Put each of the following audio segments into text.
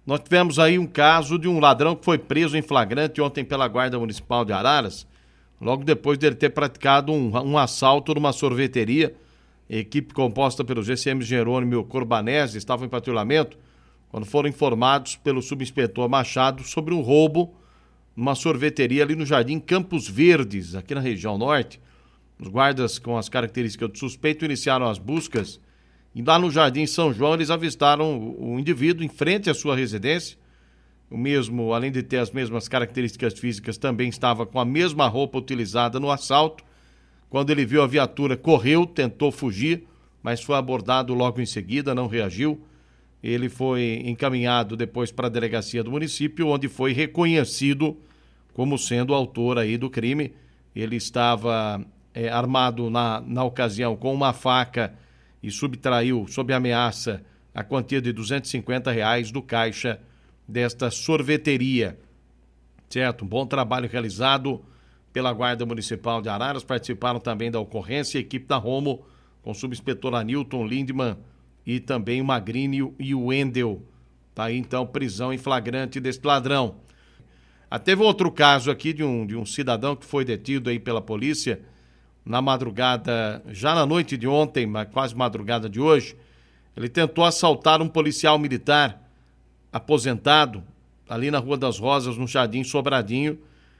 Nós tivemos aí um caso de um ladrão que foi preso em flagrante ontem pela Guarda Municipal de Araras, logo depois dele ter praticado um assalto numa sorveteria. A equipe composta pelo GCM Jerônimo e o Corbanese estava em patrulhamento quando foram informados pelo subinspetor Machado sobre um roubo numa sorveteria ali no Jardim Campos Verdes, aqui na região norte. Os guardas, com as características do suspeito, iniciaram as buscas e lá no Jardim São João eles avistaram o indivíduo em frente à sua residência. O mesmo, além de ter as mesmas características físicas, também estava com a mesma roupa utilizada no assalto. Quando ele viu a viatura, correu, tentou fugir, mas foi abordado logo em seguida, não reagiu. Ele foi encaminhado depois para a delegacia do município, onde foi reconhecido como sendo o autor aí do crime. Ele estava armado na ocasião com uma faca e subtraiu, sob ameaça, a quantia de R$250 do caixa desta sorveteria. Certo? Um bom trabalho realizado pela Guarda Municipal de Araras. Participaram também da ocorrência a equipe da Romo, com o subinspetor Anilton Lindman e também o Magrini e o Wendel. Tá aí então prisão em flagrante deste ladrão. Teve outro caso aqui de um cidadão que foi detido aí pela polícia na madrugada, já na noite de ontem, mas quase madrugada de hoje. Ele tentou assaltar um policial militar aposentado ali na Rua das Rosas, no Jardim Sobradinho.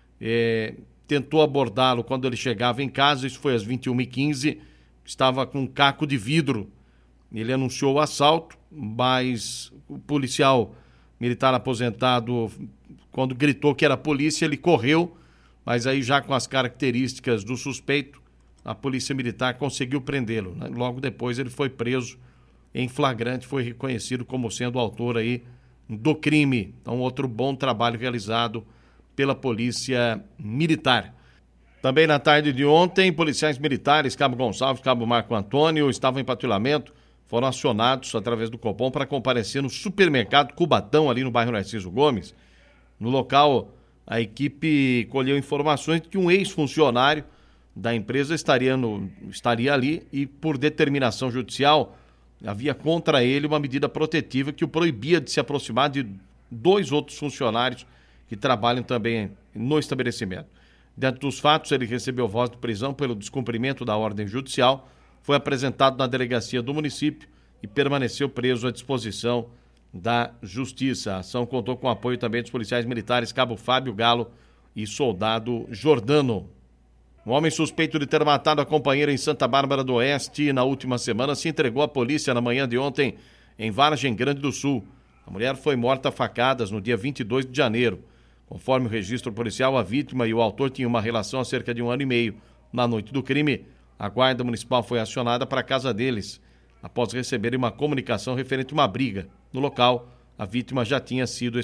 Tentou abordá-lo quando ele chegava em casa, isso foi às 21h15, estava com um caco de vidro. Ele anunciou o assalto, mas o policial militar aposentado, quando gritou que era a polícia, ele correu, mas aí já com as características do suspeito, a polícia militar conseguiu prendê-lo, né? Logo depois ele foi preso em flagrante, foi reconhecido como sendo o autor aí do crime. Então, outro bom trabalho realizado pela polícia militar. Também na tarde de ontem, policiais militares, Cabo Gonçalves, Cabo Marco Antônio, estavam em patrulhamento, foram acionados através do Copom para comparecer no supermercado Cubatão, ali no bairro Narciso Gomes. No local, a equipe colheu informações de que um ex-funcionário da empresa estaria ali e, por determinação judicial, havia contra ele uma medida protetiva que o proibia de se aproximar de 2 outros funcionários que trabalham também no estabelecimento. Dentro dos fatos, ele recebeu voz de prisão pelo descumprimento da ordem judicial, foi apresentado na delegacia do município e permaneceu preso à disposição da Justiça. A ação contou com o apoio também dos policiais militares Cabo Fábio Galo e Soldado Jordano. Um homem suspeito de ter matado a companheira em Santa Bárbara do Oeste na última semana se entregou à polícia na manhã de ontem em Vargem Grande do Sul. A mulher foi morta a facadas no dia 22 de janeiro. Conforme o registro policial, a vítima e o autor tinham uma relação há cerca de 1 ano e meio. Na noite do crime, a Guarda Municipal foi acionada para a casa deles, após receberem uma comunicação referente a uma briga. No local, a vítima já tinha sido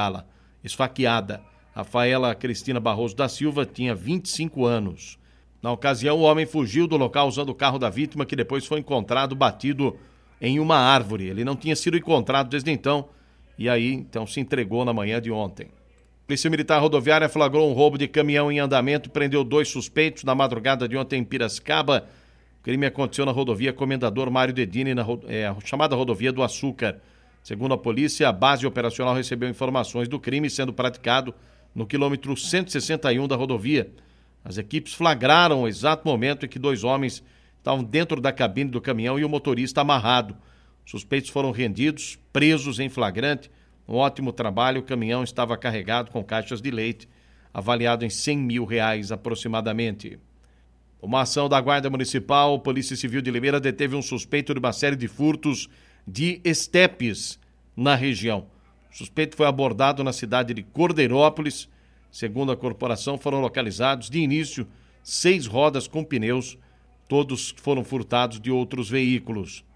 esfaqueada. Rafaela Cristina Barroso da Silva tinha 25 anos. Na ocasião, o homem fugiu do local usando o carro da vítima, que depois foi encontrado batido em uma árvore. Ele não tinha sido encontrado desde então e aí então se entregou na manhã de ontem. A Polícia Militar Rodoviária flagrou um roubo de caminhão em andamento e prendeu 2 suspeitos na madrugada de ontem em Piracicaba. O crime aconteceu na rodovia Comendador Mário Dedini, chamada Rodovia do Açúcar. Segundo a polícia, a base operacional recebeu informações do crime sendo praticado no quilômetro 161 da rodovia. As equipes flagraram o exato momento em que 2 homens estavam dentro da cabine do caminhão e o motorista amarrado. Os suspeitos foram rendidos, presos em flagrante. Um ótimo trabalho, o caminhão estava carregado com caixas de leite, avaliado em R$100 mil aproximadamente. Uma ação da Guarda Municipal, Polícia Civil de Limeira deteve um suspeito de uma série de furtos de estepes na região. O suspeito foi abordado na cidade de Cordeirópolis. Segundo a corporação, foram localizados de início 6 rodas com pneus, todos foram furtados de outros veículos.